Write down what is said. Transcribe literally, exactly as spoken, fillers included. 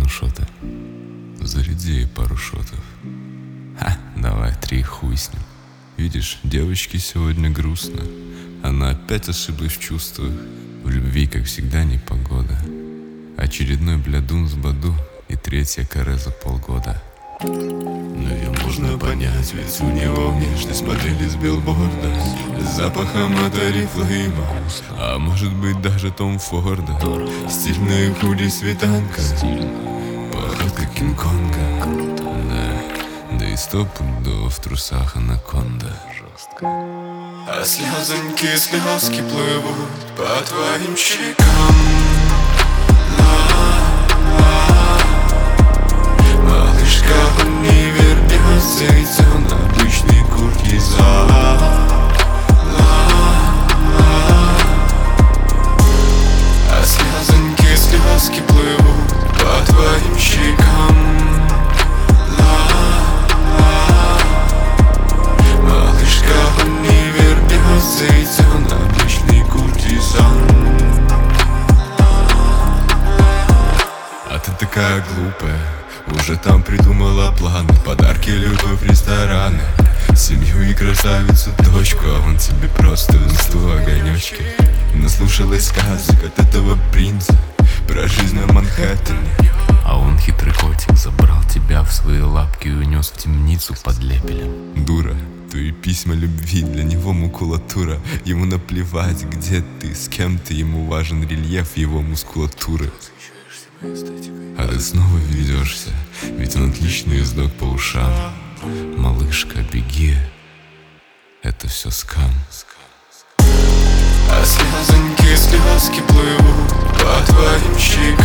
ваншоты. Заряди ей пару шотов. Ха, давай, три, хуй с ним. Видишь, девочке сегодня грустно. Она опять ошиблась в чувствах. В любви, как всегда, непогода. Очередной блядун с баду и третья каре за полгода. Но ее можно понять, ведь у него внешность модели с билборда, с запахом от орифлейма, а может быть даже Том Форда. Стильные худи свитанка, походка Кинг-Конга. Да, да и сто пудов в трусах анаконда. а слезоньки, слезки плывут по твоим щекам. Малышка в универ не ведь он обычный куртизан. А слезоньки, слезки плывут по твоим щекам. Малышка в универ не ведь он обычный куртизан. А ты такая глупая, уже там придумала планы, подарки, любовь, рестораны, семью и красавицу дочку. А он тебе просто в инсту огонечки. Наслушалась сказок от этого принца про жизнь на Манхэттене. А он, хитрый котик, забрал тебя в свои лапки и унес в темницу под лепелем. Дура, твои письма любви для него макулатура. Ему наплевать, где ты, с кем ты, ему важен рельеф его мускулатуры. А ты снова ведешься, ведь он отличный ездок по ушам. Малышка, беги, это все скам. А слезоньки, слезки плывут по твоим щекам.